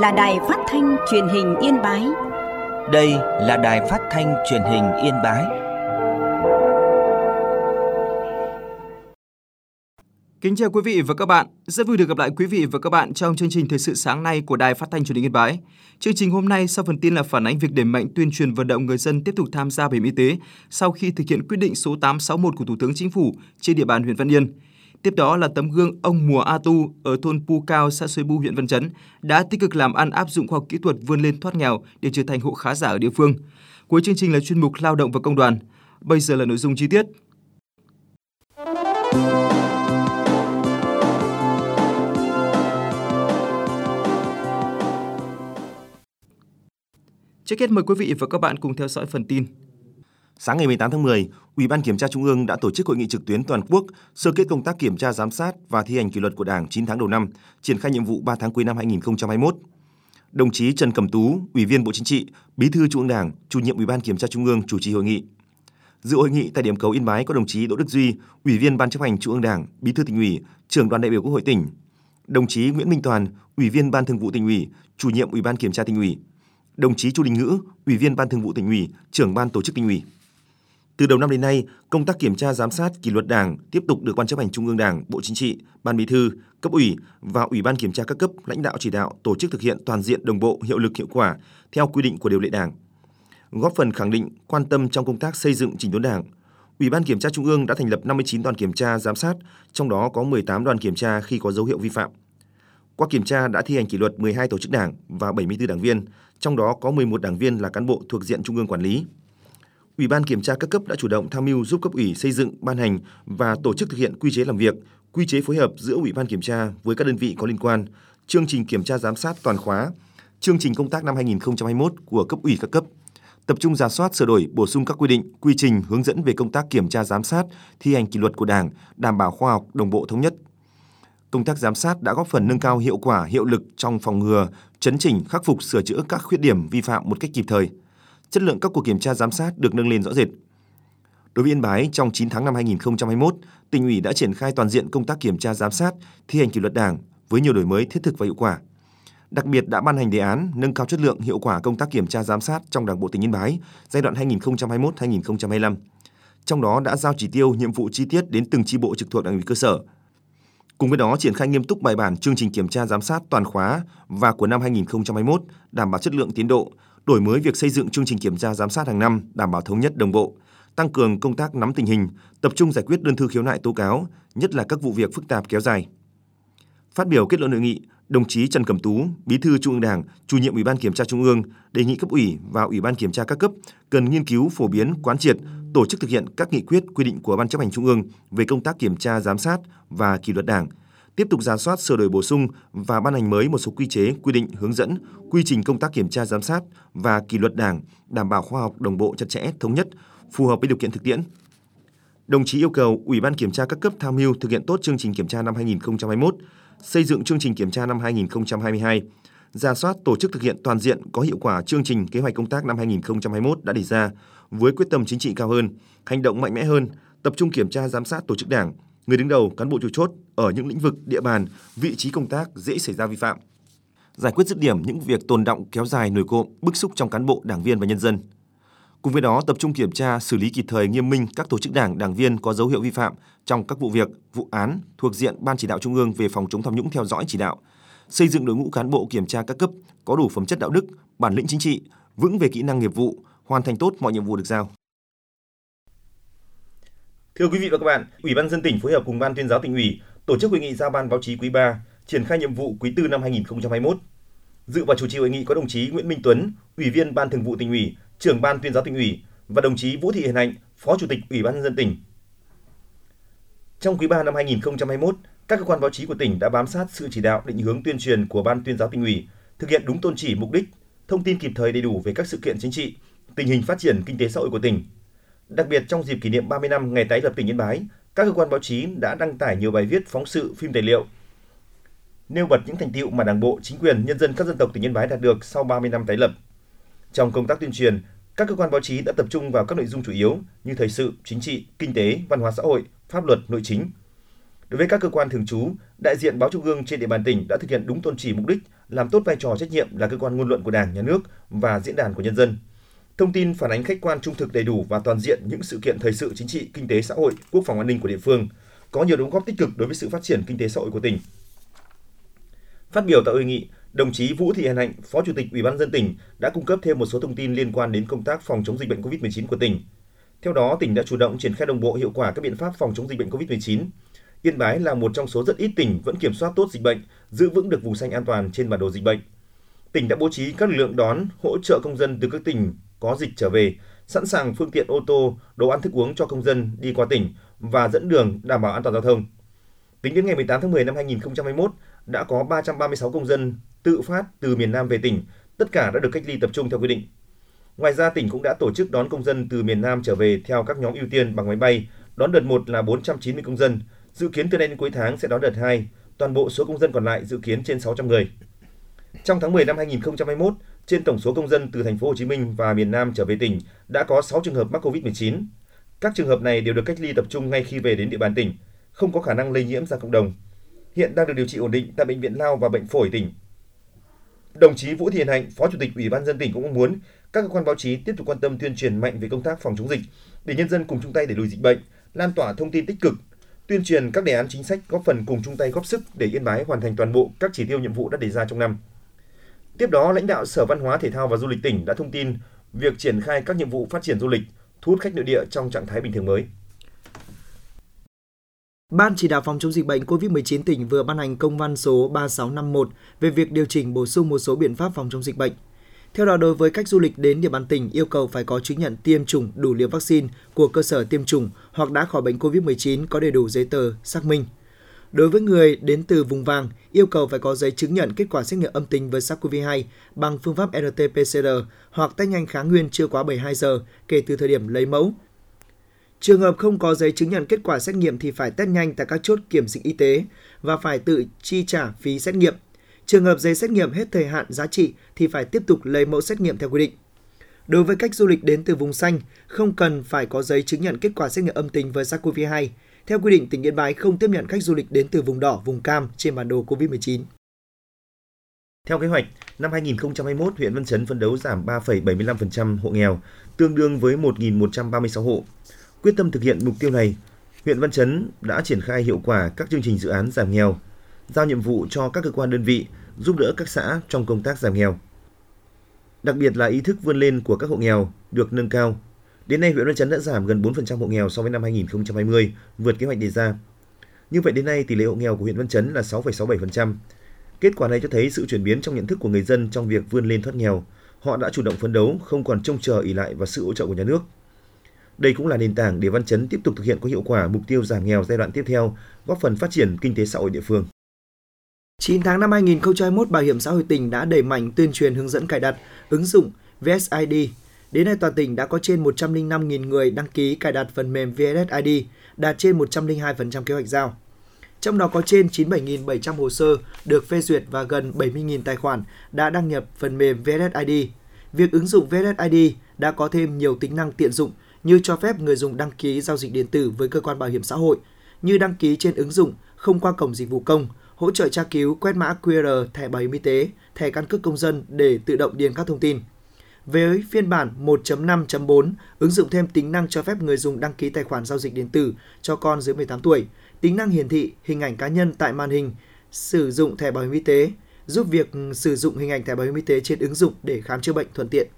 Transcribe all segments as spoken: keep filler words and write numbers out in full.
là Đài Phát thanh Truyền hình Yên Bái. Đây là Đài Phát thanh Truyền hình Yên Bái. Kính chào quý vị và các bạn. Rất vui được gặp lại quý vị và các bạn trong chương trình Thời sự sáng nay của Đài Phát thanh Truyền hình Yên Bái. Chương trình hôm nay sau phần tin là phản ánh việc đẩy mạnh tuyên truyền vận động người dân tiếp tục tham gia bảo hiểm y tế sau khi thực hiện quyết định số tám trăm sáu mươi mốt của Thủ tướng Chính phủ trên địa bàn huyện Văn Yên. Tiếp đó là tấm gương ông Mùa A Tu ở thôn Pu Cao, xã Xuôi Bu, huyện Văn Chấn đã tích cực làm ăn áp dụng khoa học kỹ thuật vươn lên thoát nghèo để trở thành hộ khá giả ở địa phương. Cuối chương trình là chuyên mục Lao động và Công đoàn. Bây giờ là nội dung chi tiết. Trước hết mời quý vị và các bạn cùng theo dõi phần tin. Sáng ngày mười tám tháng mười, Ủy ban Kiểm tra Trung ương đã tổ chức hội nghị trực tuyến toàn quốc sơ kết công tác kiểm tra giám sát và thi hành kỷ luật của Đảng chín tháng đầu năm, triển khai nhiệm vụ ba tháng cuối năm hai nghìn không trăm hai mươi mốt. Đồng chí Trần Cẩm Tú, Ủy viên Bộ Chính trị, Bí thư Trung ương Đảng, Chủ nhiệm Ủy ban Kiểm tra Trung ương chủ trì hội nghị. Dự hội nghị tại điểm cầu Yên Bái có đồng chí Đỗ Đức Duy, Ủy viên Ban Chấp hành Trung ương Đảng, Bí thư Tỉnh ủy, Trưởng đoàn đại biểu Quốc hội tỉnh. Đồng chí Nguyễn Minh Toàn, Ủy viên Ban Thường vụ Tỉnh ủy, Chủ nhiệm Ủy ban Kiểm tra Tỉnh ủy. Đồng chí Chu Đình Ngữ, Ủy viên Ban Thường vụ Tỉnh ủy, Trưởng Ban Tổ chức Tỉnh ủy. Từ đầu năm đến nay, công tác kiểm tra giám sát kỷ luật Đảng tiếp tục được Ban Chấp hành Trung ương Đảng, Bộ Chính trị, Ban Bí thư, cấp ủy và Ủy ban kiểm tra các cấp lãnh đạo chỉ đạo tổ chức thực hiện toàn diện, đồng bộ, hiệu lực, hiệu quả theo quy định của điều lệ Đảng. Góp phần khẳng định quan tâm trong công tác xây dựng chỉnh đốn Đảng, Ủy ban Kiểm tra Trung ương đã thành lập năm mươi chín đoàn kiểm tra giám sát, trong đó có mười tám đoàn kiểm tra khi có dấu hiệu vi phạm. Qua kiểm tra đã thi hành kỷ luật mười hai tổ chức Đảng và bảy mươi tư đảng viên, trong đó có mười một đảng viên là cán bộ thuộc diện Trung ương quản lý. Ủy ban kiểm tra các cấp đã chủ động tham mưu giúp cấp ủy xây dựng, ban hành và tổ chức thực hiện quy chế làm việc, quy chế phối hợp giữa Ủy ban kiểm tra với các đơn vị có liên quan, chương trình kiểm tra giám sát toàn khóa, chương trình công tác năm hai nghìn không trăm hai mươi mốt của cấp ủy các cấp, tập trung rà soát, sửa đổi, bổ sung các quy định, quy trình, hướng dẫn về công tác kiểm tra giám sát, thi hành kỷ luật của Đảng, đảm bảo khoa học, đồng bộ, thống nhất. Công tác giám sát đã góp phần nâng cao hiệu quả, hiệu lực trong phòng ngừa, chấn chỉnh, khắc phục, sửa chữa các khuyết điểm vi phạm một cách kịp thời. Chất lượng các cuộc kiểm tra giám sát được nâng lên rõ rệt. Đối với Yên Bái, trong chín tháng năm hai nghìn không trăm hai mươi mốt, Tỉnh ủy đã triển khai toàn diện công tác kiểm tra giám sát, thi hành kỷ luật Đảng với nhiều đổi mới thiết thực và hiệu quả. Đặc biệt đã ban hành đề án nâng cao chất lượng, hiệu quả công tác kiểm tra giám sát trong Đảng bộ tỉnh Yên Bái giai đoạn hai nghìn không trăm hai mươi mốt đến hai nghìn không trăm hai mươi lăm. Trong đó đã giao chỉ tiêu, nhiệm vụ chi tiết đến từng chi bộ trực thuộc Đảng ủy cơ sở. Cùng với đó, triển khai nghiêm túc bài bản chương trình kiểm tra giám sát toàn khóa và của năm hai nghìn không trăm hai mươi mốt, đảm bảo chất lượng, tiến độ, đổi mới việc xây dựng chương trình kiểm tra giám sát hàng năm, đảm bảo thống nhất, đồng bộ, tăng cường công tác nắm tình hình, tập trung giải quyết đơn thư khiếu nại tố cáo, nhất là các vụ việc phức tạp kéo dài. Phát biểu kết luận hội nghị, đồng chí Trần Cẩm Tú, Bí thư Trung ương Đảng, Chủ nhiệm Ủy ban Kiểm tra Trung ương đề nghị cấp ủy và Ủy ban Kiểm tra các cấp cần nghiên cứu, phổ biến, quán triệt, tổ chức thực hiện các nghị quyết, quy định của Ban Chấp hành Trung ương về công tác kiểm tra giám sát và kỷ luật Đảng, tiếp tục rà soát, sửa đổi, bổ sung và ban hành mới một số quy chế, quy định, hướng dẫn, quy trình công tác kiểm tra giám sát và kỷ luật Đảng, đảm bảo khoa học, đồng bộ, chặt chẽ, thống nhất, phù hợp với điều kiện thực tiễn. Đồng chí yêu cầu Ủy ban Kiểm tra các cấp tham mưu thực hiện tốt chương trình kiểm tra năm hai nghìn không trăm hai mươi mốt, xây dựng chương trình kiểm tra năm hai nghìn không trăm hai mươi hai, rà soát, tổ chức thực hiện toàn diện có hiệu quả chương trình kế hoạch công tác năm hai nghìn không trăm hai mươi mốt đã đề ra với quyết tâm chính trị cao hơn, hành động mạnh mẽ hơn, tập trung kiểm tra giám sát tổ chức Đảng, người đứng đầu, cán bộ chủ chốt ở những lĩnh vực, địa bàn, vị trí công tác dễ xảy ra vi phạm, giải quyết dứt điểm những việc tồn đọng kéo dài, nổi cộm, bức xúc trong cán bộ, đảng viên và nhân dân. Cùng với đó, tập trung kiểm tra, xử lý kịp thời, nghiêm minh các tổ chức Đảng, đảng viên có dấu hiệu vi phạm trong các vụ việc, vụ án thuộc diện Ban Chỉ đạo Trung ương về phòng chống tham nhũng theo dõi chỉ đạo, xây dựng đội ngũ cán bộ kiểm tra các cấp có đủ phẩm chất đạo đức, bản lĩnh chính trị, vững về kỹ năng nghiệp vụ, hoàn thành tốt mọi nhiệm vụ được giao. Thưa quý vị và các bạn, Ủy ban nhân dân tỉnh phối hợp cùng Ban Tuyên giáo Tỉnh ủy tổ chức hội nghị giao ban báo chí quý ba, triển khai nhiệm vụ quý tư năm hai nghìn không trăm hai mươi mốt. Dự và chủ trì hội nghị có đồng chí Nguyễn Minh Tuấn, Ủy viên Ban Thường vụ Tỉnh ủy, Trưởng Ban Tuyên giáo Tỉnh ủy và đồng chí Vũ Thị Hiền Hạnh, Phó Chủ tịch Ủy ban nhân dân tỉnh. Trong quý ba năm hai nghìn không trăm hai mươi mốt, các cơ quan báo chí của tỉnh đã bám sát sự chỉ đạo, định hướng tuyên truyền của Ban Tuyên giáo Tỉnh ủy, thực hiện đúng tôn chỉ, mục đích, thông tin kịp thời, đầy đủ về các sự kiện chính trị, tình hình phát triển kinh tế xã hội của tỉnh. Đặc biệt trong dịp kỷ niệm ba mươi năm ngày tái lập tỉnh Yên Bái, các cơ quan báo chí đã đăng tải nhiều bài viết, phóng sự, phim tài liệu, nêu bật những thành tựu mà Đảng bộ, chính quyền, nhân dân các dân tộc tỉnh Yên Bái đạt được sau ba mươi năm tái lập. Trong công tác tuyên truyền, các cơ quan báo chí đã tập trung vào các nội dung chủ yếu như thời sự, chính trị, kinh tế, văn hóa xã hội, pháp luật, nội chính. Đối với các cơ quan thường trú, đại diện báo Trung ương trên địa bàn tỉnh đã thực hiện đúng tôn chỉ mục đích, làm tốt vai trò trách nhiệm là cơ quan ngôn luận của Đảng, Nhà nước và diễn đàn của nhân dân. Thông tin phản ánh khách quan, trung thực, đầy đủ và toàn diện những sự kiện thời sự chính trị, kinh tế, xã hội, quốc phòng an ninh của địa phương, có nhiều đóng góp tích cực đối với sự phát triển kinh tế xã hội của tỉnh. Phát biểu tại hội nghị, đồng chí Vũ Thị Hàn Hạnh, Phó Chủ tịch Ủy ban nhân dân tỉnh đã cung cấp thêm một số thông tin liên quan đến công tác phòng chống dịch bệnh covid mười chín của tỉnh. Theo đó, tỉnh đã chủ động triển khai đồng bộ hiệu quả các biện pháp phòng chống dịch bệnh covid mười chín. Yên Bái là một trong số rất ít tỉnh vẫn kiểm soát tốt dịch bệnh, giữ vững được vùng xanh an toàn trên bản đồ dịch bệnh. Tỉnh đã bố trí các lực lượng đón, hỗ trợ công dân từ các tỉnh có dịch trở về, sẵn sàng phương tiện ô tô, đồ ăn thức uống cho công dân đi qua tỉnh và dẫn đường đảm bảo an toàn giao thông. Tính đến ngày mười tám tháng mười năm hai nghìn không trăm hai mươi mốt, đã có ba trăm ba mươi sáu công dân tự phát từ miền Nam về tỉnh, tất cả đã được cách ly tập trung theo quy định. Ngoài ra, tỉnh cũng đã tổ chức đón công dân từ miền Nam trở về theo các nhóm ưu tiên bằng máy bay, đón đợt một là bốn trăm chín mươi công dân, dự kiến từ nay đến cuối tháng sẽ đón đợt hai, toàn bộ số công dân còn lại dự kiến trên sáu trăm người. Trong tháng mười năm hai nghìn không trăm hai mươi mốt, trên tổng số công dân từ thành phố Hồ Chí Minh và miền Nam trở về tỉnh đã có sáu trường hợp mắc covid mười chín. Các trường hợp này đều được cách ly tập trung ngay khi về đến địa bàn tỉnh, không có khả năng lây nhiễm ra cộng đồng. Hiện đang được điều trị ổn định tại Bệnh viện Lao và Bệnh phổi tỉnh. Đồng chí Vũ Thị Hàn Hạnh, Phó Chủ tịch Ủy ban nhân dân tỉnh cũng mong muốn các cơ quan báo chí tiếp tục quan tâm tuyên truyền mạnh về công tác phòng chống dịch để nhân dân cùng chung tay đẩy lùi dịch bệnh, lan tỏa thông tin tích cực, tuyên truyền các đề án chính sách góp phần cùng chung tay góp sức để Yên Bái hoàn thành toàn bộ các chỉ tiêu nhiệm vụ đã đề ra trong năm. Tiếp đó, lãnh đạo Sở Văn hóa Thể thao và Du lịch tỉnh đã thông tin việc triển khai các nhiệm vụ phát triển du lịch, thu hút khách nội địa trong trạng thái bình thường mới. Ban chỉ đạo phòng chống dịch bệnh covid mười chín tỉnh vừa ban hành công văn số ba sáu năm mốt về việc điều chỉnh bổ sung một số biện pháp phòng chống dịch bệnh. Theo đó, đối với khách du lịch đến địa bàn tỉnh yêu cầu phải có chứng nhận tiêm chủng đủ liều vaccine của cơ sở tiêm chủng hoặc đã khỏi bệnh covid mười chín có đầy đủ giấy tờ xác minh. Đối với người đến từ vùng vàng, yêu cầu phải có giấy chứng nhận kết quả xét nghiệm âm tính với SARS-xê o vê hai bằng phương pháp rờ tê pê xê rờ hoặc test nhanh kháng nguyên chưa quá bảy mươi hai giờ kể từ thời điểm lấy mẫu. Trường hợp không có giấy chứng nhận kết quả xét nghiệm thì phải test nhanh tại các chốt kiểm dịch y tế và phải tự chi trả phí xét nghiệm. Trường hợp giấy xét nghiệm hết thời hạn giá trị thì phải tiếp tục lấy mẫu xét nghiệm theo quy định. Đối với khách du lịch đến từ vùng xanh, không cần phải có giấy chứng nhận kết quả xét nghiệm âm tính với SARS-xê o vê hai. Theo quy định, tỉnh Yên Bái không tiếp nhận khách du lịch đến từ vùng đỏ, vùng cam trên bản đồ covid mười chín. Theo kế hoạch, năm hai nghìn không trăm hai mươi mốt, huyện Văn Chấn phấn đấu giảm ba phẩy bảy mươi lăm phần trăm hộ nghèo, tương đương với một nghìn một trăm ba mươi sáu hộ. Quyết tâm thực hiện mục tiêu này, huyện Văn Chấn đã triển khai hiệu quả các chương trình dự án giảm nghèo, giao nhiệm vụ cho các cơ quan đơn vị giúp đỡ các xã trong công tác giảm nghèo. Đặc biệt là ý thức vươn lên của các hộ nghèo được nâng cao. Đến nay, huyện Văn Chấn đã giảm gần bốn phần trăm hộ nghèo so với năm hai nghìn không trăm hai mươi, vượt kế hoạch đề ra. Như vậy đến nay, tỷ lệ hộ nghèo của huyện Văn Chấn là sáu phẩy sáu mươi bảy phần trăm. Kết quả này cho thấy sự chuyển biến trong nhận thức của người dân trong việc vươn lên thoát nghèo. Họ đã chủ động phấn đấu, không còn trông chờ ỷ lại vào sự hỗ trợ của nhà nước. Đây cũng là nền tảng để Văn Chấn tiếp tục thực hiện có hiệu quả mục tiêu giảm nghèo giai đoạn tiếp theo, góp phần phát triển kinh tế xã hội địa phương. chín tháng năm hai nghìn không trăm hai mươi mốt, Bảo hiểm xã hội tỉnh đã đẩy mạnh tuyên truyền hướng dẫn cài đặt ứng dụng vê ét i đê. Đến nay, toàn tỉnh đã có trên một trăm lẻ năm nghìn người đăng ký cài đặt phần mềm vê ét i đê, đạt trên một trăm lẻ hai phần trăm kế hoạch giao. Trong đó có trên chín mươi bảy nghìn bảy trăm hồ sơ được phê duyệt và gần bảy mươi nghìn tài khoản đã đăng nhập phần mềm vê ét i đê. Việc ứng dụng vê ét i đê đã có thêm nhiều tính năng tiện dụng như cho phép người dùng đăng ký giao dịch điện tử với cơ quan bảo hiểm xã hội, như đăng ký trên ứng dụng không qua cổng dịch vụ công, hỗ trợ tra cứu quét mã quy rờ thẻ bảo hiểm y tế, thẻ căn cước công dân để tự động điền các thông tin. Với phiên bản một chấm năm chấm bốn, ứng dụng thêm tính năng cho phép người dùng đăng ký tài khoản giao dịch điện tử cho con dưới mười tám tuổi, tính năng hiển thị hình ảnh cá nhân tại màn hình, sử dụng thẻ bảo hiểm y tế, giúp việc sử dụng hình ảnh thẻ bảo hiểm y tế trên ứng dụng để khám chữa bệnh thuận tiện.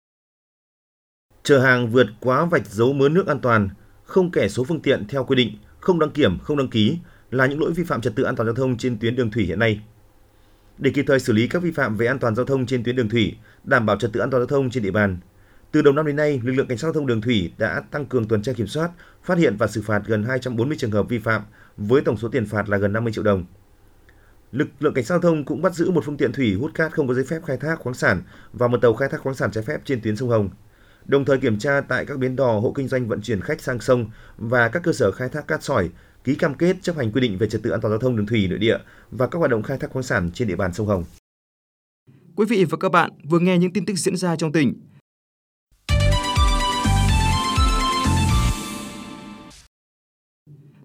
Chở hàng vượt quá vạch dấu mớn nước an toàn, không kẻ số phương tiện theo quy định, không đăng kiểm, không đăng ký là những lỗi vi phạm trật tự an toàn giao thông trên tuyến đường thủy hiện nay. Để kịp thời xử lý các vi phạm về an toàn giao thông trên tuyến đường thủy, đảm bảo trật tự an toàn giao thông trên địa bàn, từ đầu năm đến nay, lực lượng cảnh sát giao thông đường thủy đã tăng cường tuần tra kiểm soát, phát hiện và xử phạt gần hai trăm bốn mươi trường hợp vi phạm với tổng số tiền phạt là gần năm mươi triệu đồng. Lực lượng cảnh sát giao thông cũng bắt giữ một phương tiện thủy hút cát không có giấy phép khai thác khoáng sản và một tàu khai thác khoáng sản trái phép trên tuyến sông Hồng. Đồng thời kiểm tra tại các bến đò, hộ kinh doanh vận chuyển khách sang sông và các cơ sở khai thác cát sỏi, ký cam kết chấp hành quy định về trật tự an toàn giao thông đường thủy nội địa và các hoạt động khai thác khoáng sản trên địa bàn sông Hồng. Quý vị và các bạn vừa nghe những tin tức diễn ra trong tỉnh.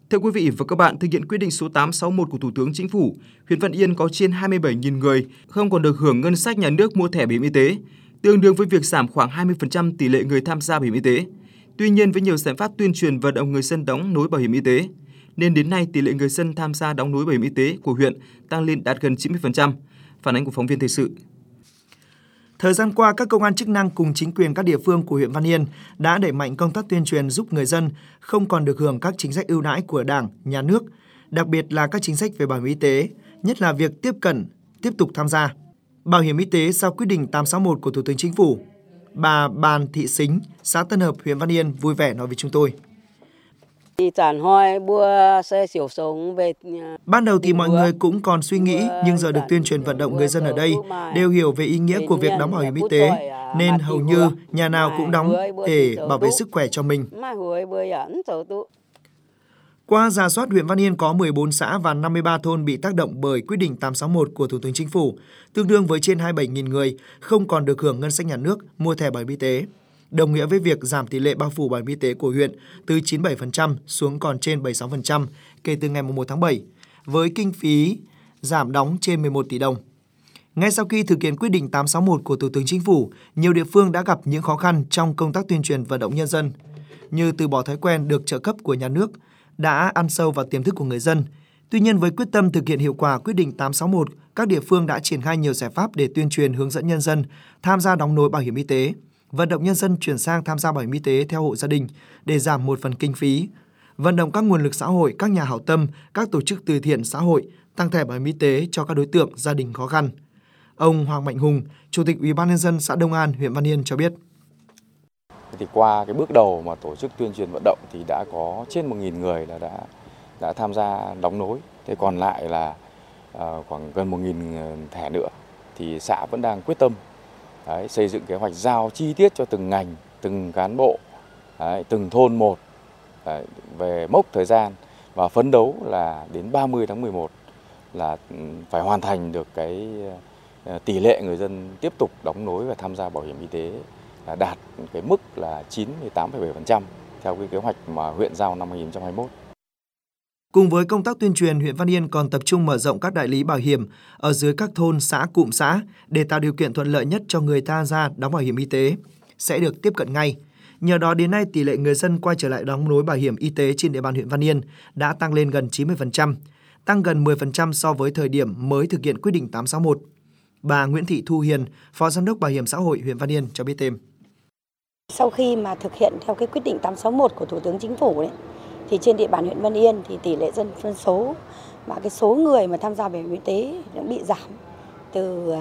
Thưa quý vị và các bạn, thực hiện quyết định số tám trăm sáu mươi mốt của Thủ tướng Chính phủ, huyện Văn Yên có trên hai mươi bảy nghìn người không còn được hưởng ngân sách nhà nước mua thẻ bảo hiểm y tế, tương đương với việc giảm khoảng hai mươi phần trăm tỷ lệ người tham gia bảo hiểm y tế. Tuy nhiên, với nhiều giải pháp tuyên truyền vận động người dân đóng nối bảo hiểm y tế, nên đến nay tỷ lệ người dân tham gia đóng nối bảo hiểm y tế của huyện tăng lên đạt gần chín mươi phần trăm. Phản ánh của phóng viên thời sự. Thời gian qua, các cơ quan chức năng cùng chính quyền các địa phương của huyện Văn Yên đã đẩy mạnh công tác tuyên truyền giúp người dân không còn được hưởng các chính sách ưu đãi của Đảng, Nhà nước, đặc biệt là các chính sách về bảo hiểm y tế, nhất là việc tiếp cận, tiếp tục tham gia bảo hiểm y tế sau quyết định tám trăm sáu mươi mốt của Thủ tướng Chính phủ. Bà Bàn Thị Sính, xã Tân Hợp, huyện Văn Yên vui vẻ nói với chúng tôi. Ban đầu thì mọi người cũng còn suy nghĩ, nhưng giờ được tuyên truyền vận động người dân ở đây đều hiểu về ý nghĩa của việc đóng bảo hiểm y tế, nên hầu như nhà nào cũng đóng để bảo vệ sức khỏe cho mình. Qua rà soát, huyện Văn Yên có mười bốn xã và năm mươi ba thôn bị tác động bởi quyết định tám trăm sáu mươi mốt của Thủ tướng Chính phủ, tương đương với trên hai mươi bảy nghìn người không còn được hưởng ngân sách nhà nước mua thẻ bảo hiểm y tế. Đồng nghĩa với việc giảm tỷ lệ bao phủ bảo hiểm y tế của huyện từ chín mươi bảy phần trăm xuống còn trên bảy mươi sáu phần trăm kể từ ngày mùng một tháng bảy, với kinh phí giảm đóng trên mười một tỷ đồng. Ngay sau khi thực hiện quyết định tám trăm sáu mươi mốt của Thủ tướng Chính phủ, nhiều địa phương đã gặp những khó khăn trong công tác tuyên truyền vận động nhân dân, như từ bỏ thói quen được trợ cấp của nhà nước, đã ăn sâu vào tiềm thức của người dân. Tuy nhiên, với quyết tâm thực hiện hiệu quả quyết định tám trăm sáu mươi mốt, các địa phương đã triển khai nhiều giải pháp để tuyên truyền hướng dẫn nhân dân tham gia đóng nối bảo hiểm y tế, vận động nhân dân chuyển sang tham gia bảo hiểm y tế theo hộ gia đình để giảm một phần kinh phí, vận động các nguồn lực xã hội, các nhà hảo tâm, các tổ chức từ thiện xã hội tặng thẻ bảo hiểm y tế cho các đối tượng gia đình khó khăn. Ông Hoàng Mạnh Hùng, Chủ tịch Ủy ban nhân dân xã Đông An, huyện Văn Yên cho biết. Thì qua cái bước đầu mà tổ chức tuyên truyền vận động thì đã có trên một nghìn người là đã đã tham gia đóng nối. Thế còn lại là uh, khoảng gần một nghìn thẻ nữa thì xã vẫn đang quyết tâm đấy, xây dựng kế hoạch giao chi tiết cho từng ngành, từng cán bộ, đấy, từng thôn một đấy, về mốc thời gian và phấn đấu là đến ba mươi tháng mười một là phải hoàn thành được cái uh, tỷ lệ người dân tiếp tục đóng nối và tham gia bảo hiểm y tế là đạt cái mức là chín mươi tám phẩy bảy phần trăm theo cái kế hoạch mà huyện giao năm hai nghìn không trăm hai mươi mốt. Cùng với công tác tuyên truyền, huyện Văn Yên còn tập trung mở rộng các đại lý bảo hiểm ở dưới các thôn, xã, cụm xã để tạo điều kiện thuận lợi nhất cho người tham gia đóng bảo hiểm y tế sẽ được tiếp cận ngay. Nhờ đó đến nay tỷ lệ người dân quay trở lại đóng nối bảo hiểm y tế trên địa bàn huyện Văn Yên đã tăng lên gần chín mươi phần trăm, tăng gần mười phần trăm so với thời điểm mới thực hiện quyết định tám trăm sáu mươi mốt. Bà Nguyễn Thị Thu Hiền, Phó Giám đốc Bảo hiểm xã hội huyện Văn Yên cho biết thêm. Sau khi mà thực hiện theo cái quyết định tám trăm sáu mươi mốt của Thủ tướng Chính phủ đấy, thì trên địa bàn huyện Văn Yên thì tỷ lệ dân số và cái số người mà tham gia bảo hiểm y tế đã bị giảm từ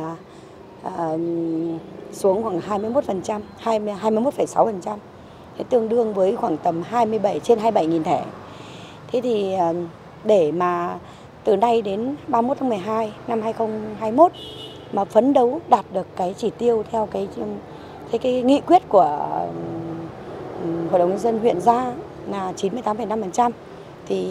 à, xuống khoảng hai mươi mốt phần trăm, hai mươi mốt phẩy sáu phần trăm, tương đương với khoảng tầm hai mươi bảy trên hai mươi bảy nghìn thẻ. Thế thì để mà từ nay đến ba mươi mốt tháng mười hai năm hai nghìn không trăm hai mươi mốt mà phấn đấu đạt được cái chỉ tiêu theo cái cái, cái nghị quyết của Hội đồng nhân dân huyện ra là chín mươi tám phẩy năm phần trăm thì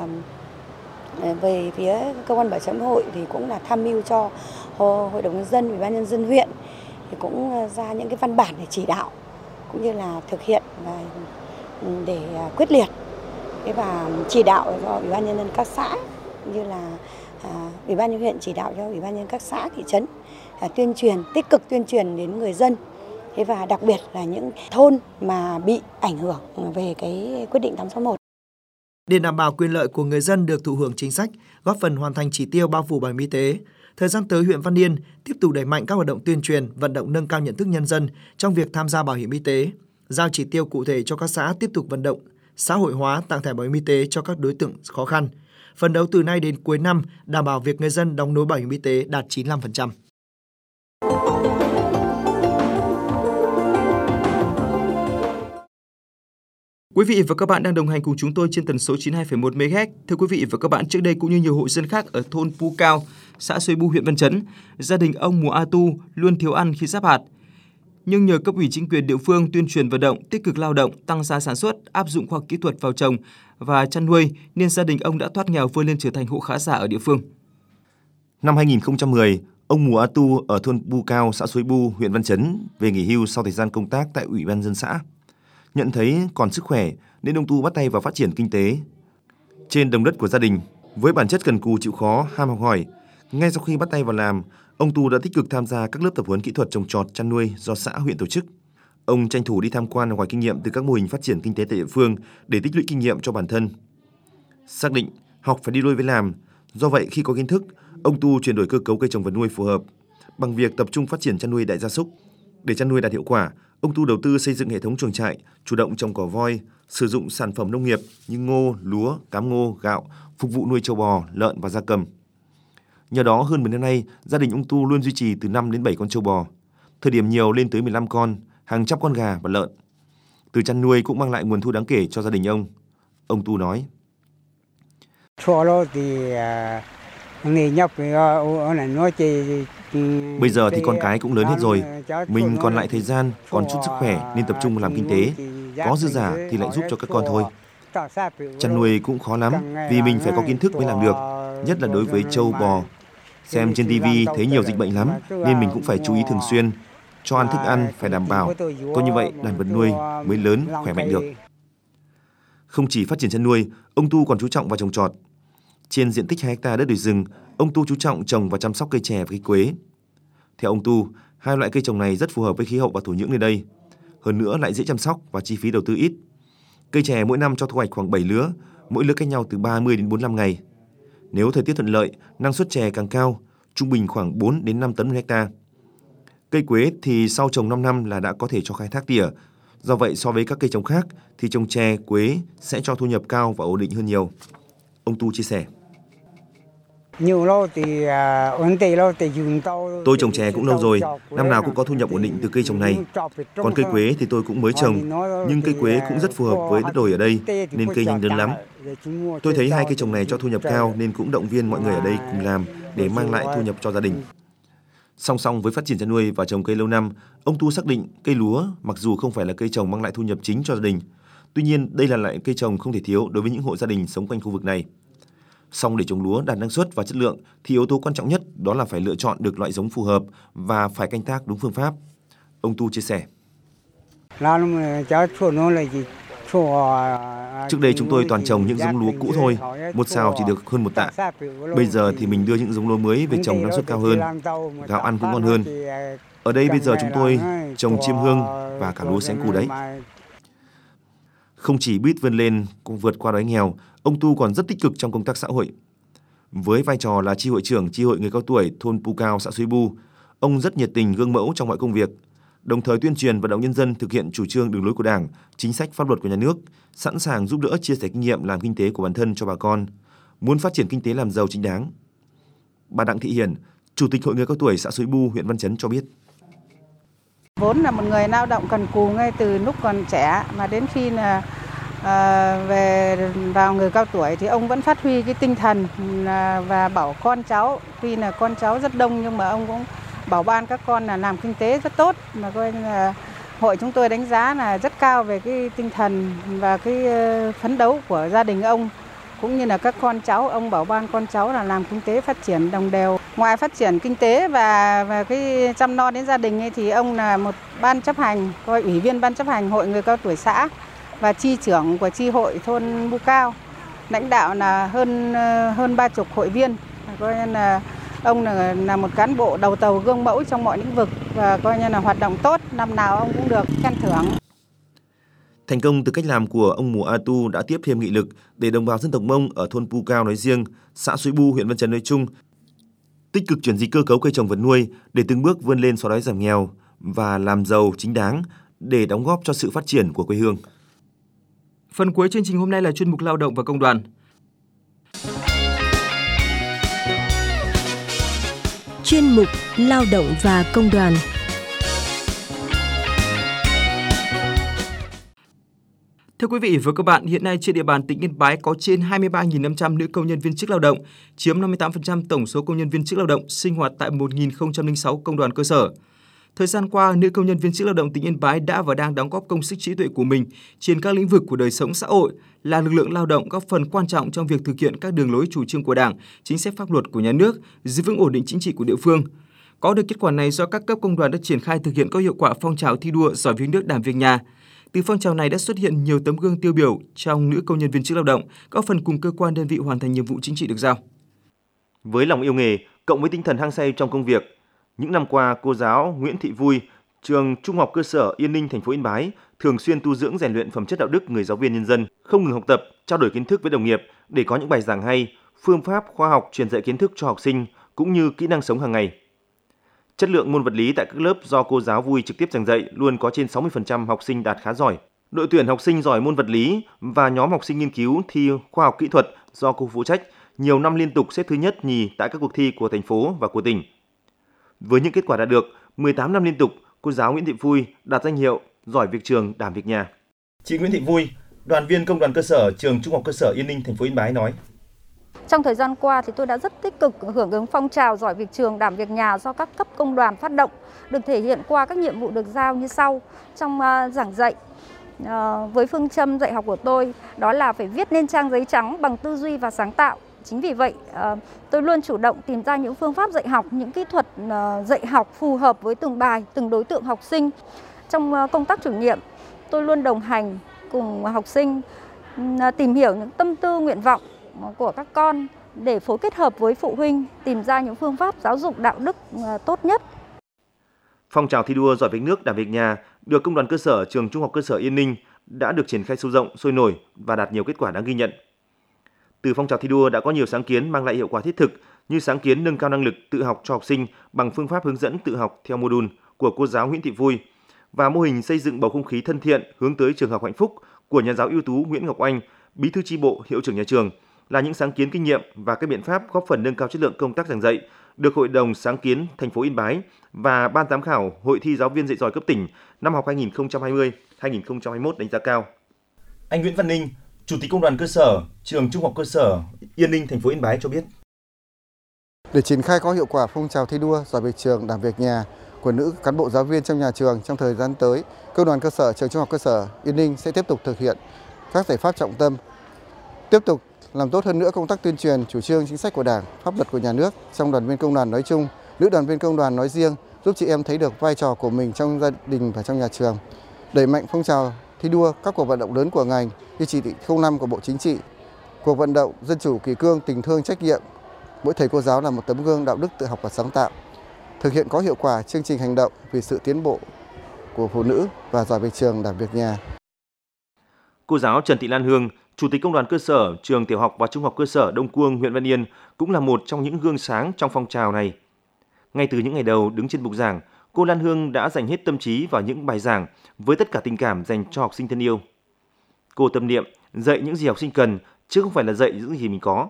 về phía cơ quan bảo hiểm xã hội thì cũng là tham mưu cho Hội đồng nhân dân, Ủy ban nhân dân huyện thì cũng ra những cái văn bản để chỉ đạo cũng như là thực hiện và để quyết liệt và chỉ đạo cho Ủy ban nhân dân các xã như là à, Ủy ban nhân huyện chỉ đạo cho Ủy ban nhân các xã thị trấn à, tuyên truyền tích cực tuyên truyền đến người dân. Thế và đặc biệt là những thôn mà bị ảnh hưởng về cái quyết định tám trăm sáu mươi mốt. Để đảm bảo quyền lợi của người dân được thụ hưởng chính sách, góp phần hoàn thành chỉ tiêu bao phủ bảo hiểm y tế, thời gian tới huyện Văn Yên tiếp tục đẩy mạnh các hoạt động tuyên truyền, vận động nâng cao nhận thức nhân dân trong việc tham gia bảo hiểm y tế, giao chỉ tiêu cụ thể cho các xã tiếp tục vận động xã hội hóa tặng thẻ bảo hiểm y tế cho các đối tượng khó khăn. Phấn đấu từ nay đến cuối năm đảm bảo việc người dân đóng nối bảo hiểm y tế đạt chín mươi lăm phần trăm. Quý vị và các bạn đang đồng hành cùng chúng tôi trên tần số chín mươi hai phẩy một mê ga héc. Thưa quý vị và các bạn, trước đây cũng như nhiều hộ dân khác ở thôn Pu Cao, xã Xuôi Bu, huyện Văn Chấn, gia đình ông Mùa A Tu luôn thiếu ăn khi giáp hạt. Nhưng nhờ cấp ủy chính quyền địa phương tuyên truyền vận động, tích cực lao động, tăng gia sản xuất, áp dụng khoa học kỹ thuật vào trồng và chăn nuôi, nên gia đình ông đã thoát nghèo vươn lên trở thành hộ khá giả ở địa phương. Năm hai nghìn không trăm mười, ông Mùa A Tu ở thôn Bu Cao, xã Xuôi Bu, huyện Văn Chấn về nghỉ hưu sau thời gian công tác tại Ủy ban nhân dân xã. Nhận thấy còn sức khỏe nên ông Tu bắt tay vào phát triển kinh tế. trên đồng đất của gia đình. Với bản chất cần cù chịu khó, ham học hỏi, ngay sau khi bắt tay vào làm, ông Tu đã tích cực tham gia các lớp tập huấn kỹ thuật trồng trọt, chăn nuôi do xã huyện tổ chức. Ông tranh thủ đi tham quan và hỏi kinh nghiệm từ các mô hình phát triển kinh tế tại địa phương để tích lũy kinh nghiệm cho bản thân. Xác định học phải đi đôi với làm, do vậy khi có kiến thức, ông Tu chuyển đổi cơ cấu cây trồng vật nuôi phù hợp bằng việc tập trung phát triển chăn nuôi đại gia súc. Để chăn nuôi đạt hiệu quả, ông Tu đầu tư xây dựng hệ thống chuồng trại, chủ động trồng cỏ voi, sử dụng sản phẩm nông nghiệp như ngô, lúa, cám ngô, gạo phục vụ nuôi trâu bò, lợn và gia cầm. Nhờ đó hơn mười năm nay, gia đình ông Tu luôn duy trì từ năm đến bảy con trâu bò, thời điểm nhiều lên tới mười lăm con, hàng trăm con gà và lợn. Từ chăn nuôi cũng mang lại nguồn thu đáng kể cho gia đình ông. Ông Tu nói: Bây giờ thì con cái cũng lớn hết rồi, mình còn lại thời gian, còn chút sức khỏe nên tập trung vào làm kinh tế. Có dư giả thì lại giúp cho các con thôi. Chăn nuôi cũng khó lắm vì mình phải có kiến thức mới làm được, nhất là đối với trâu bò. Xem trên ti vi thấy nhiều dịch bệnh lắm nên mình cũng phải chú ý thường xuyên. Cho ăn thức ăn phải đảm bảo, có như vậy đàn vật nuôi mới lớn, khỏe mạnh được. Không chỉ phát triển chăn nuôi, ông Tu còn chú trọng vào trồng trọt. Trên diện tích hai héc ta đất đồi rừng, ông Tu chú trọng trồng và chăm sóc cây chè và cây quế. Theo ông Tu, hai loại cây trồng này rất phù hợp với khí hậu và thổ nhưỡng nơi đây. Hơn nữa lại dễ chăm sóc và chi phí đầu tư ít. Cây chè mỗi năm cho thu hoạch khoảng bảy lứa, mỗi lứa cách nhau từ ba mươi đến bốn mươi lăm ngày. Nếu thời tiết thuận lợi, năng suất chè càng cao, trung bình khoảng bốn đến năm tấn một hecta. Cây quế thì sau trồng năm năm là đã có thể cho khai thác tỉa. Do vậy so với các cây trồng khác thì trồng chè, quế sẽ cho thu nhập cao và ổn định hơn nhiều. Ông Tu chia sẻ: Tôi trồng chè cũng lâu rồi, năm nào cũng có thu nhập ổn định từ cây trồng này. Còn cây quế thì tôi cũng mới trồng, nhưng cây quế cũng rất phù hợp với đất đồi ở đây nên cây nhanh lớn lắm. Tôi thấy hai cây trồng này cho thu nhập cao nên cũng động viên mọi người ở đây cùng làm để mang lại thu nhập cho gia đình. Song song với phát triển chăn nuôi và trồng cây lâu năm, ông Tu xác định cây lúa mặc dù không phải là cây trồng mang lại thu nhập chính cho gia đình, tuy nhiên đây là loại cây trồng không thể thiếu đối với những hộ gia đình sống quanh khu vực này. Song để trồng lúa đạt năng suất và chất lượng thì yếu tố quan trọng nhất đó là phải lựa chọn được loại giống phù hợp và phải canh tác đúng phương pháp. Ông Tu chia sẻ: Trước đây chúng tôi toàn trồng những giống lúa cũ thôi, một sào chỉ được hơn một tạ. Bây giờ thì mình đưa những giống lúa mới về trồng năng suất cao hơn, gạo ăn cũng ngon hơn. Ở đây bây giờ chúng tôi trồng chiêm hương và cả lúa sén cù đấy. Không chỉ biết vươn lên vượt qua đói nghèo, ông Tu còn rất tích cực trong công tác xã hội. Với vai trò là chi hội trưởng chi hội người cao tuổi thôn Pu Cao, xã Suối Bu, ông rất nhiệt tình gương mẫu trong mọi công việc, đồng thời tuyên truyền vận động nhân dân thực hiện chủ trương đường lối của Đảng, chính sách pháp luật của nhà nước, sẵn sàng giúp đỡ chia sẻ kinh nghiệm làm kinh tế của bản thân cho bà con, muốn phát triển kinh tế làm giàu chính đáng. Bà Đặng Thị Hiển, Chủ tịch Hội người cao tuổi xã Suối Bu, huyện Văn Chấn cho biết: Vốn là một người lao động cần cù ngay từ lúc còn trẻ, mà đến khi là à, về vào người cao tuổi thì ông vẫn phát huy cái tinh thần là, và bảo con cháu, tuy là con cháu rất đông nhưng mà ông cũng bảo ban các con là làm kinh tế rất tốt, mà coi như là hội chúng tôi đánh giá là rất cao về cái tinh thần và cái phấn đấu của gia đình ông, cũng như là các con cháu. Ông bảo ban con cháu là làm kinh tế phát triển đồng đều. Ngoài phát triển kinh tế và, và cái chăm lo đến gia đình ấy, thì ông là một ban chấp hành, coi ủy viên ban chấp hành hội người cao tuổi xã và chi trưởng của chi hội thôn Bu Cao, lãnh đạo là hơn hơn ba chục hội viên. Coi như là ông là, là một cán bộ đầu tàu gương mẫu trong mọi lĩnh vực và coi như là hoạt động tốt, năm nào ông cũng được khen thưởng. Thành công từ cách làm của ông Mùa A Tu đã tiếp thêm nghị lực để đồng bào dân tộc Mông ở thôn Pu Cao nói riêng, xã Suối Bu, huyện Văn Chấn nói chung tích cực chuyển dịch cơ cấu cây trồng vật nuôi để từng bước vươn lên xóa đói giảm nghèo và làm giàu chính đáng để đóng góp cho sự phát triển của quê hương. Phần cuối chương trình hôm nay là chuyên mục Lao động và Công đoàn. Chuyên mục Lao động và Công đoàn. Thưa quý vị và các bạn, hiện nay trên địa bàn tỉnh Yên Bái có trên hai mươi ba nghìn năm trăm nữ công nhân viên chức lao động, chiếm năm mươi tám phần trăm tổng số công nhân viên chức lao động sinh hoạt tại một nghìn không trăm lẻ sáu công đoàn cơ sở. Thời gian qua, nữ công nhân viên chức lao động tỉnh Yên Bái đã và đang đóng góp công sức trí tuệ của mình trên các lĩnh vực của đời sống xã hội, là lực lượng lao động góp phần quan trọng trong việc thực hiện các đường lối chủ trương của Đảng, chính sách pháp luật của nhà nước, giữ vững ổn định chính trị của địa phương. Có được kết quả này do các cấp công đoàn đã triển khai thực hiện có hiệu quả phong trào thi đua giỏi việc nước đảm việc nhà. Từ phong trào này đã xuất hiện nhiều tấm gương tiêu biểu trong nữ công nhân viên chức lao động, góp phần cùng cơ quan đơn vị hoàn thành nhiệm vụ chính trị được giao. Với lòng yêu nghề, cộng với tinh thần hăng say trong công việc, những năm qua, cô giáo Nguyễn Thị Vui, trường Trung học cơ sở Yên Ninh, thành phố Yên Bái thường xuyên tu dưỡng rèn luyện phẩm chất đạo đức người giáo viên nhân dân, không ngừng học tập, trao đổi kiến thức với đồng nghiệp để có những bài giảng hay, phương pháp khoa học truyền dạy kiến thức cho học sinh cũng như kỹ năng sống hàng ngày. Chất lượng môn vật lý tại các lớp do cô giáo Vui trực tiếp giảng dạy luôn có trên sáu mươi phần trăm học sinh đạt khá giỏi. Đội tuyển học sinh giỏi môn vật lý và nhóm học sinh nghiên cứu thi khoa học kỹ thuật do cô phụ trách nhiều năm liên tục xếp thứ nhất, nhì tại các cuộc thi của thành phố và của tỉnh. Với những kết quả đạt được, mười tám năm liên tục, cô giáo Nguyễn Thị Vui đạt danh hiệu giỏi việc trường, đảm việc nhà. Chị Nguyễn Thị Vui, đoàn viên công đoàn cơ sở trường Trung học cơ sở Yên Ninh, thành phố Yên Bái nói: Trong thời gian qua thì tôi đã rất tích cực hưởng ứng phong trào giỏi việc trường, đảm việc nhà do các cấp công đoàn phát động, được thể hiện qua các nhiệm vụ được giao như sau. Trong uh, giảng dạy, uh, với phương châm dạy học của tôi đó là phải viết nên trang giấy trắng bằng tư duy và sáng tạo. Chính vì vậy, uh, tôi luôn chủ động tìm ra những phương pháp dạy học, những kỹ thuật uh, dạy học phù hợp với từng bài, từng đối tượng học sinh. Trong uh, công tác chủ nhiệm, tôi luôn đồng hành cùng học sinh uh, tìm hiểu những tâm tư, nguyện vọng của các con để phối kết hợp với phụ huynh tìm ra những phương pháp giáo dục đạo đức tốt nhất. Phong trào thi đua giỏi việc nước, đảm việc nhà được công đoàn cơ sở trường Trung học cơ sở Yên Ninh đã được triển khai sâu rộng, sôi nổi và đạt nhiều kết quả đáng ghi nhận. Từ phong trào thi đua đã có nhiều sáng kiến mang lại hiệu quả thiết thực như sáng kiến nâng cao năng lực tự học cho học sinh bằng phương pháp hướng dẫn tự học theo mô-đun của cô giáo Nguyễn Thị Vui và mô hình xây dựng bầu không khí thân thiện hướng tới trường học hạnh phúc của nhà giáo ưu tú Nguyễn Ngọc Anh, bí thư chi bộ, hiệu trưởng nhà trường là những sáng kiến kinh nghiệm và các biện pháp góp phần nâng cao chất lượng công tác giảng dạy được Hội đồng sáng kiến thành phố Yên Bái và Ban giám khảo Hội thi giáo viên dạy giỏi cấp tỉnh năm học hai nghìn không trăm hai mươi hai nghìn không trăm hai mươi mốt đánh giá cao. Anh Nguyễn Văn Ninh, Chủ tịch Công đoàn cơ sở trường Trung học cơ sở Yên Ninh, thành phố Yên Bái cho biết: Để triển khai có hiệu quả phong trào thi đua giỏi việc trường, đảm việc nhà của nữ cán bộ giáo viên trong nhà trường trong thời gian tới, Công đoàn cơ sở trường Trung học cơ sở Yên Ninh sẽ tiếp tục thực hiện các giải pháp trọng tâm, tiếp tục làm tốt hơn nữa công tác tuyên truyền chủ trương chính sách của Đảng, pháp luật của nhà nước trong đoàn viên công đoàn nói chung, nữ đoàn viên công đoàn nói riêng, giúp chị em thấy được vai trò của mình trong gia đình và trong nhà trường. Đẩy mạnh phong trào thi đua các cuộc vận động lớn của ngành như chỉ thị không năm của Bộ Chính trị, cuộc vận động dân chủ, kỷ cương, tình thương, trách nhiệm. Mỗi thầy cô giáo là một tấm gương đạo đức tự học và sáng tạo. Thực hiện có hiệu quả chương trình hành động vì sự tiến bộ của phụ nữ và giỏi việc trường, đảm việc nhà. Cô giáo Trần Thị Lan Hương, Chủ tịch Công đoàn cơ sở trường Tiểu học và Trung học cơ sở Đông Cuông, huyện Văn Yên cũng là một trong những gương sáng trong phong trào này. Ngay từ những ngày đầu đứng trên bục giảng, cô Lan Hương đã dành hết tâm trí vào những bài giảng với tất cả tình cảm dành cho học sinh thân yêu. Cô tâm niệm dạy những gì học sinh cần chứ không phải là dạy những gì mình có.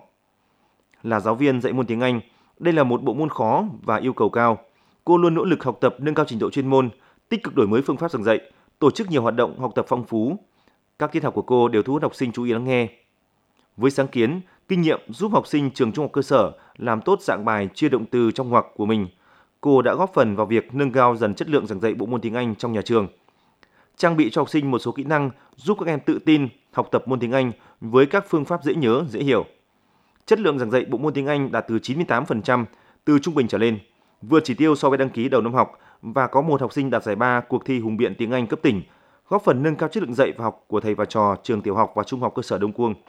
Là giáo viên dạy môn tiếng Anh, đây là một bộ môn khó và yêu cầu cao. Cô luôn nỗ lực học tập nâng cao trình độ chuyên môn, tích cực đổi mới phương pháp giảng dạy, tổ chức nhiều hoạt động học tập phong phú. Các tiết học của cô đều thu hút học sinh chú ý lắng nghe. Với sáng kiến, kinh nghiệm giúp học sinh trường Trung học cơ sở làm tốt dạng bài chia động từ trong ngoặc của mình, cô đã góp phần vào việc nâng cao dần chất lượng giảng dạy bộ môn tiếng Anh trong nhà trường. Trang bị cho học sinh một số kỹ năng giúp các em tự tin học tập môn tiếng Anh với các phương pháp dễ nhớ, dễ hiểu. Chất lượng giảng dạy bộ môn tiếng Anh đạt từ chín mươi tám phần trăm, từ trung bình trở lên, vượt chỉ tiêu so với đăng ký đầu năm học và có một học sinh đạt giải ba cuộc thi hùng biện tiếng Anh cấp tỉnh, góp phần nâng cao chất lượng dạy và học của thầy và trò trường Tiểu học và Trung học cơ sở Đông Cuông.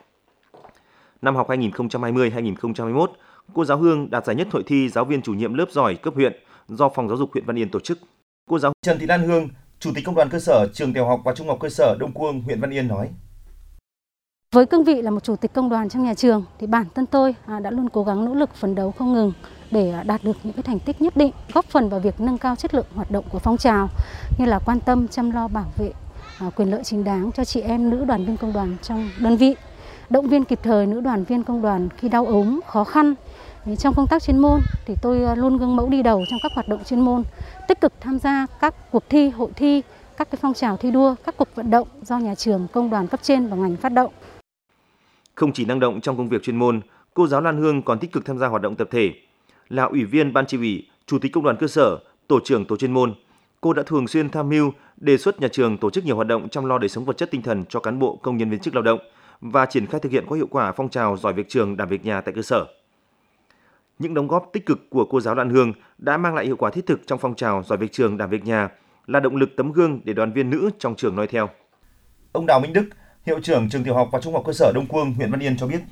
Năm học hai nghìn không trăm hai mươi hai nghìn không trăm hai mươi mốt, cô giáo Hương đạt giải nhất hội thi giáo viên chủ nhiệm lớp giỏi cấp huyện do Phòng Giáo dục huyện Văn Yên tổ chức. Cô giáo Trần Thị Lan Hương, Chủ tịch Công đoàn cơ sở trường Tiểu học và Trung học cơ sở Đông Cuông, huyện Văn Yên nói: Với cương vị là một chủ tịch công đoàn trong nhà trường thì bản thân tôi đã luôn cố gắng nỗ lực phấn đấu không ngừng để đạt được những cái thành tích nhất định, góp phần vào việc nâng cao chất lượng hoạt động của phong trào như là quan tâm chăm lo bảo vệ quyền lợi chính đáng cho chị em nữ đoàn viên công đoàn trong đơn vị, động viên kịp thời nữ đoàn viên công đoàn khi đau ốm, khó khăn. Trong công tác chuyên môn thì tôi luôn gương mẫu đi đầu trong các hoạt động chuyên môn, tích cực tham gia các cuộc thi, hội thi, các cái phong trào thi đua, các cuộc vận động do nhà trường, công đoàn cấp trên và ngành phát động. Không chỉ năng động trong công việc chuyên môn, cô giáo Lan Hương còn tích cực tham gia hoạt động tập thể. Là ủy viên ban chi ủy, chủ tịch công đoàn cơ sở, tổ trưởng tổ chuyên môn, cô đã thường xuyên tham mưu, đề xuất nhà trường tổ chức nhiều hoạt động chăm lo đời sống vật chất tinh thần cho cán bộ công nhân viên chức lao động và triển khai thực hiện có hiệu quả phong trào giỏi việc trường, đảm việc nhà tại cơ sở. Những đóng góp tích cực của cô giáo Lan Hương đã mang lại hiệu quả thiết thực trong phong trào giỏi việc trường, đảm việc nhà, là động lực tấm gương để đoàn viên nữ trong trường noi theo. Ông Đào Minh Đức, hiệu trưởng trường tiểu học và trung học cơ sở Đông Quương, huyện Văn Yên cho biết.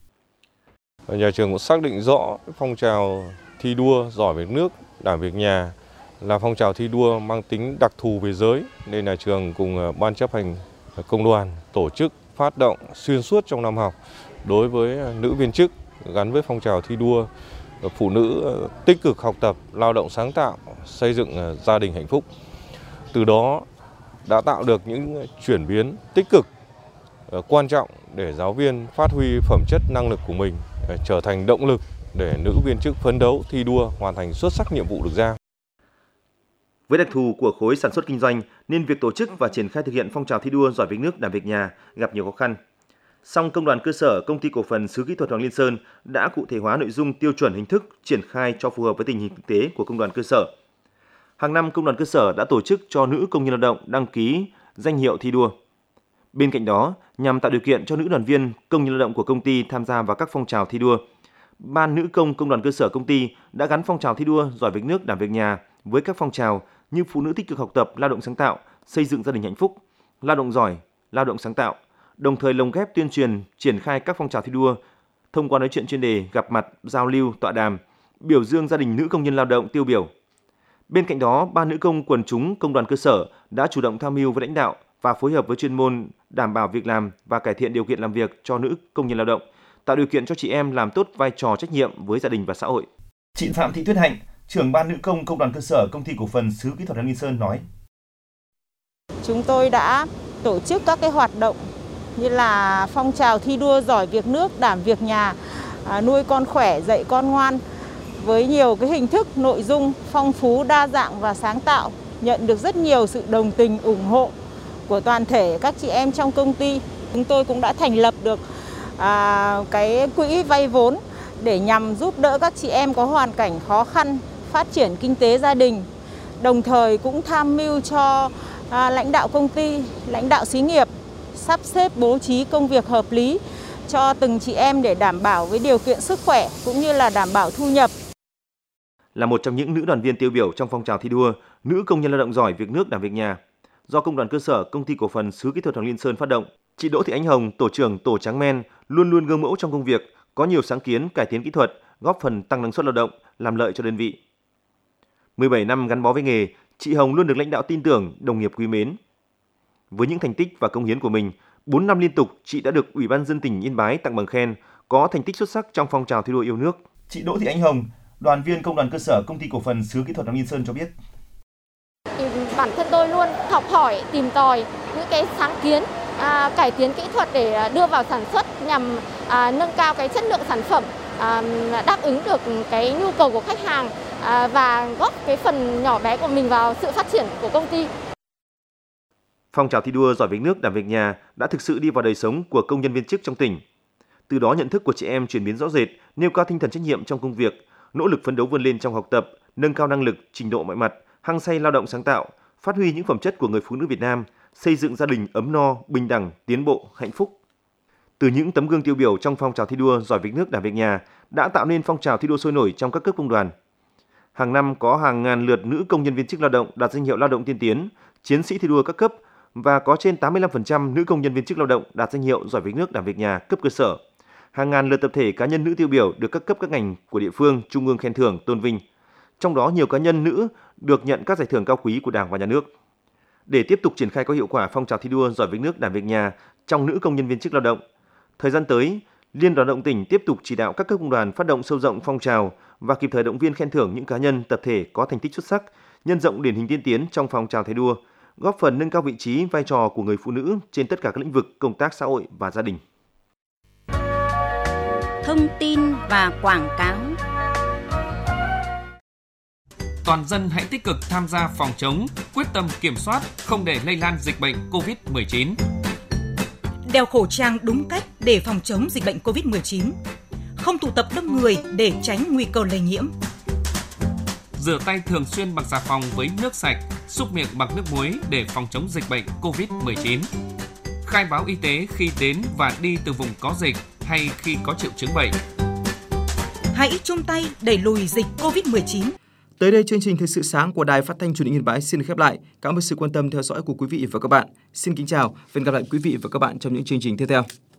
Nhà trường cũng xác định rõ phong trào thi đua giỏi về nước, đảm việc nhà là phong trào thi đua mang tính đặc thù về giới, nên nhà trường cùng ban chấp hành công đoàn tổ chức phát động xuyên suốt trong năm học đối với nữ viên chức gắn với phong trào thi đua phụ nữ tích cực học tập, lao động sáng tạo, xây dựng gia đình hạnh phúc. Từ đó đã tạo được những chuyển biến tích cực quan trọng để giáo viên phát huy phẩm chất năng lực của mình, trở thành động lực để nữ viên chức phấn đấu thi đua hoàn thành xuất sắc nhiệm vụ được giao. Với đặc thù của khối sản xuất kinh doanh nên việc tổ chức và triển khai thực hiện phong trào thi đua giỏi việc nước, đảm việc nhà gặp nhiều khó khăn. Song Công đoàn cơ sở Công ty cổ phần Sứ kỹ thuật Hoàng Liên Sơn đã cụ thể hóa nội dung, tiêu chuẩn, hình thức triển khai cho phù hợp với tình hình thực tế của công đoàn cơ sở. Hàng năm, công đoàn cơ sở đã tổ chức cho nữ công nhân lao động đăng ký danh hiệu thi đua. Bên cạnh đó, nhằm tạo điều kiện cho nữ đoàn viên, công nhân lao động của công ty tham gia vào các phong trào thi đua, Ban nữ công Công đoàn cơ sở công ty đã gắn phong trào thi đua giỏi việc nước, đảm việc nhà với các phong trào như phụ nữ tích cực học tập, lao động sáng tạo, xây dựng gia đình hạnh phúc, lao động giỏi, lao động sáng tạo, đồng thời lồng ghép tuyên truyền, triển khai các phong trào thi đua thông qua nói chuyện chuyên đề, gặp mặt, giao lưu, tọa đàm, biểu dương gia đình nữ công nhân lao động tiêu biểu. Bên cạnh đó, Ban nữ công quần chúng Công đoàn cơ sở đã chủ động tham mưu với lãnh đạo và phối hợp với chuyên môn đảm bảo việc làm và cải thiện điều kiện làm việc cho nữ công nhân lao động, tạo điều kiện cho chị em làm tốt vai trò trách nhiệm với gia đình và xã hội. Chị Phạm Thị Tuyết Hạnh, trưởng Ban nữ công Công đoàn cơ sở Công ty cổ phần Sứ kỹ thuật Hoàng Liên Sơn nói: Chúng tôi đã tổ chức các cái hoạt động như là phong trào thi đua giỏi việc nước, đảm việc nhà, nuôi con khỏe, dạy con ngoan với nhiều cái hình thức, nội dung phong phú, đa dạng và sáng tạo, nhận được rất nhiều sự đồng tình, ủng hộ của toàn thể các chị em trong công ty. Chúng tôi cũng đã thành lập được à, cái quỹ vay vốn để nhằm giúp đỡ các chị em có hoàn cảnh khó khăn, phát triển kinh tế gia đình, đồng thời cũng tham mưu cho à, lãnh đạo công ty, lãnh đạo xí nghiệp sắp xếp bố trí công việc hợp lý cho từng chị em để đảm bảo với điều kiện sức khỏe cũng như là đảm bảo thu nhập. Là một trong những nữ đoàn viên tiêu biểu trong phong trào thi đua nữ công nhân lao động giỏi việc nước, đảm việc nhà do Công đoàn cơ sở Công ty cổ phần Sứ kỹ thuật Hoàng Liên Sơn phát động, chị Đỗ Thị Ánh Hồng, tổ trưởng tổ tráng men, luôn luôn gương mẫu trong công việc, có nhiều sáng kiến cải tiến kỹ thuật, góp phần tăng năng suất lao động, làm lợi cho đơn vị. mười bảy năm gắn bó với nghề, chị Hồng luôn được lãnh đạo tin tưởng, đồng nghiệp quý mến. Với những thành tích và công hiến của mình, bốn năm liên tục chị đã được Ủy ban nhân dân tỉnh Yên Bái tặng bằng khen, có thành tích xuất sắc trong phong trào thi đua yêu nước. Chị Đỗ Thị Ánh Hồng, đoàn viên Công đoàn cơ sở Công ty cổ phần Sứ kỹ thuật Hoàng Liên Sơn cho biết: Bản thân tôi luôn học hỏi, tìm tòi những cái sáng kiến, à, cải tiến kỹ thuật để đưa vào sản xuất nhằm à, nâng cao cái chất lượng sản phẩm, à, đáp ứng được cái nhu cầu của khách hàng à, và góp cái phần nhỏ bé của mình vào sự phát triển của công ty. Phong trào thi đua giỏi việc nước, đảm việc nhà đã thực sự đi vào đời sống của công nhân viên chức trong tỉnh. Từ đó nhận thức của chị em chuyển biến rõ rệt, nêu cao tinh thần trách nhiệm trong công việc, nỗ lực phấn đấu vươn lên trong học tập, nâng cao năng lực, trình độ mọi mặt, hăng say lao động sáng tạo, phát huy những phẩm chất của người phụ nữ Việt Nam, xây dựng gia đình ấm no, bình đẳng, tiến bộ, hạnh phúc. Từ những tấm gương tiêu biểu trong phong trào thi đua giỏi việc nước, đảm việc nhà đã tạo nên phong trào thi đua sôi nổi trong các cấp công đoàn. Hàng năm có hàng ngàn lượt nữ công nhân viên chức lao động đạt danh hiệu lao động tiên tiến, chiến sĩ thi đua các cấp và có trên tám mươi lăm phần trăm nữ công nhân viên chức lao động đạt danh hiệu giỏi việc nước, đảm việc nhà cấp cơ sở. Hàng ngàn lượt tập thể cá nhân nữ tiêu biểu được các cấp các ngành của địa phương, trung ương khen thưởng, tôn vinh. Trong đó nhiều cá nhân nữ được nhận các giải thưởng cao quý của Đảng và Nhà nước. Để tiếp tục triển khai có hiệu quả phong trào thi đua giỏi việc nước, đảm việc nhà trong nữ công nhân viên chức lao động, thời gian tới, Liên đoàn Lao động tỉnh tiếp tục chỉ đạo các cấp công đoàn phát động sâu rộng phong trào và kịp thời động viên khen thưởng những cá nhân, tập thể có thành tích xuất sắc, nhân rộng điển hình tiên tiến trong phong trào thi đua, góp phần nâng cao vị trí, vai trò của người phụ nữ trên tất cả các lĩnh vực công tác xã hội và gia đình. Thông tin và quảng cáo. Toàn dân hãy tích cực tham gia phòng chống, quyết tâm kiểm soát, không để lây lan dịch bệnh covid mười chín. Đeo khẩu trang đúng cách để phòng chống dịch bệnh covid mười chín. Không tụ tập đông người để tránh nguy cơ lây nhiễm. Rửa tay thường xuyên bằng xà phòng với nước sạch, súc miệng bằng nước muối để phòng chống dịch bệnh covid mười chín. Khai báo y tế khi đến và đi từ vùng có dịch hay khi có triệu chứng bệnh. Hãy chung tay đẩy lùi dịch covid mười chín. Tới đây chương trình Thời sự sáng của Đài Phát thanh Truyền hình Yên Bái xin khép lại. Cảm ơn sự quan tâm theo dõi của quý vị và các bạn. Xin kính chào và hẹn gặp lại quý vị và các bạn trong những chương trình tiếp theo.